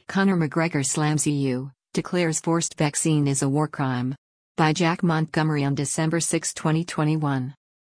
Conor McGregor slams EU, declares forced vaccine is a war crime. By Jack Montgomery on December 6, 2021.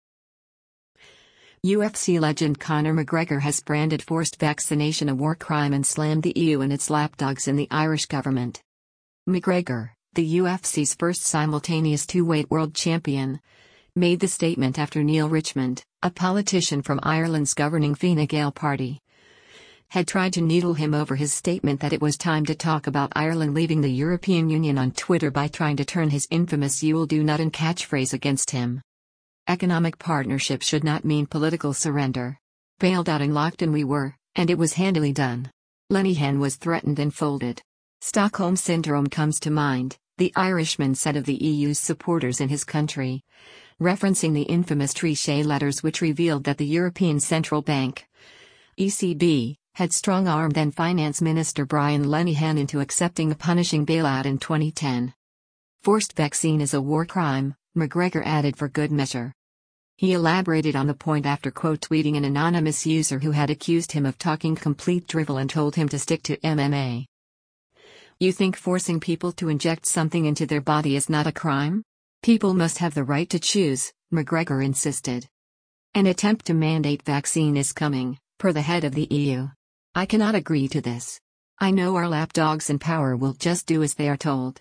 UFC legend Conor McGregor has branded forced vaccination a war crime and slammed the EU and its lapdogs in the Irish government. McGregor, the UFC's first simultaneous two-weight world champion, made the statement after Neil Richmond, a politician from Ireland's governing Fine Gael party, had tried to needle him over his statement that it was time to talk about Ireland leaving the European Union on Twitter by trying to turn his infamous "you'll do nothing" catchphrase against him. Economic partnership should not mean political surrender. Bailed out and locked in we were, and it was handily done. Lenihan was threatened and folded. Stockholm Syndrome comes to mind, the Irishman said of the EU's supporters in his country, referencing the infamous Trichet letters which revealed that the European Central Bank, ECB, had strong-armed then Finance Minister Brian Lenihan into accepting a punishing bailout in 2010. Forced vaccine is a war crime, McGregor added for good measure. He elaborated on the point after quote-tweeting an anonymous user who had accused him of talking complete drivel and told him to stick to MMA. You think forcing people to inject something into their body is not a crime? People must have the right to choose, McGregor insisted. An attempt to mandate vaccine is coming, per the head of the EU. I cannot agree to this. I know our lapdogs in power will just do as they are told.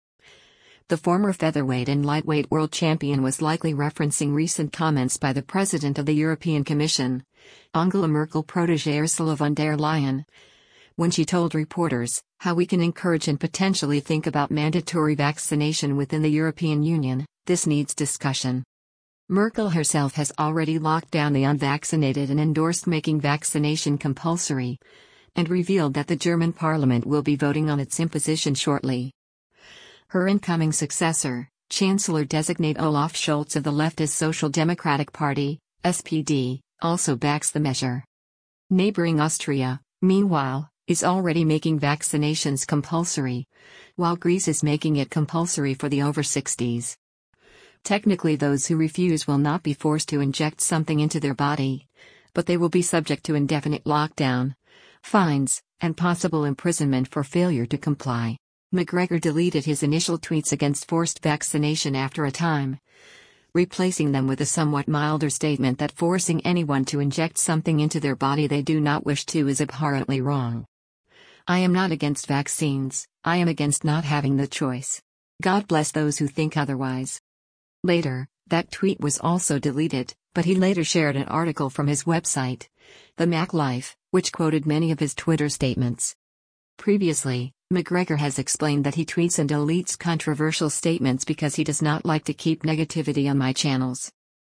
The former featherweight and lightweight world champion was likely referencing recent comments by the President of the European Commission, Angela Merkel protégé Ursula von der Leyen, when she told reporters how we can encourage and potentially think about mandatory vaccination within the European Union. This needs discussion. Merkel herself has already locked down the unvaccinated and endorsed making vaccination compulsory, and revealed that the German parliament will be voting on its imposition shortly. Her incoming successor, Chancellor-designate Olaf Scholz of the leftist Social Democratic Party, SPD, also backs the measure. Neighboring Austria, meanwhile, is already making vaccinations compulsory, while Greece is making it compulsory for the over 60s. Technically, those who refuse will not be forced to inject something into their body, but they will be subject to indefinite lockdown, fines, and possible imprisonment for failure to comply. McGregor deleted his initial tweets against forced vaccination after a time, replacing them with a somewhat milder statement that forcing anyone to inject something into their body they do not wish to is abhorrently wrong. I am not against vaccines, I am against not having the choice. God bless those who think otherwise. Later, that tweet was also deleted, but he later shared an article from his website, The Mac Life, which quoted many of his Twitter statements. Previously, McGregor has explained that he tweets and deletes controversial statements because he does not like to keep negativity on my channels.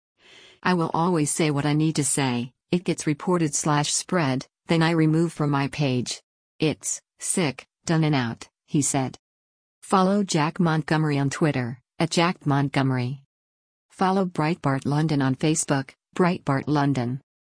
I will always say what I need to say, it gets reported/spread, then I remove from my page. It's sick, done and out, he said. Follow Jack Montgomery on Twitter, @JackMontgomery. Follow Breitbart London on Facebook, Breitbart London.